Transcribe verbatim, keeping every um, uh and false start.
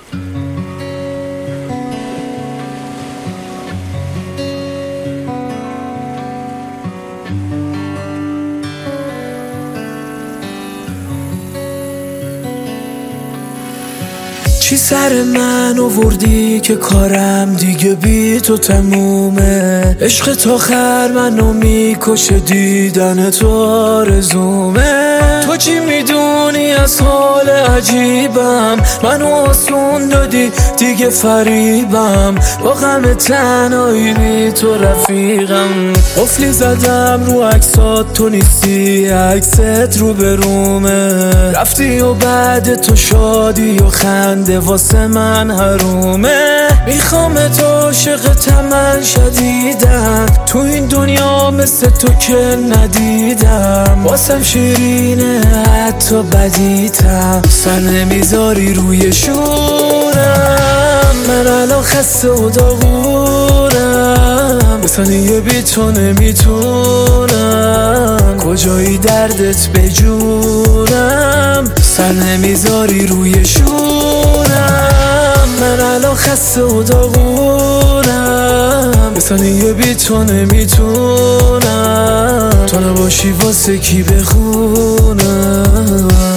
چی سر من آوردی که کارم دیگه بی تو تمومه؟ عشق تا خر منو میکشه، دیدن تو آرزومه. تو چی میدونی از حال عجیبم؟ منو آسون دادی دیگه فریبم، با غم تنهایی بی تو رفیقم. قفلی زدم رو عکسات تو نیستی، عکست رو برومه. رفتی و بعد تو شادی و خنده واسه من حرومه. میخوام تو عاشق تمن شدیدم، تو این دنیا مثل تو که ندیدم. واسم شیرینه حتی بدیتم، سر نمیذاری روی شورم. من الان خسته و داغونم، به ثانیه بی تو نمیتونم. کجایی دردت بجونم، سر نمیذاری روی شورم. من الان خسته و داغونم، به ثانیه بی تو نمیتونم. تو نباشی واسه کی بخونم؟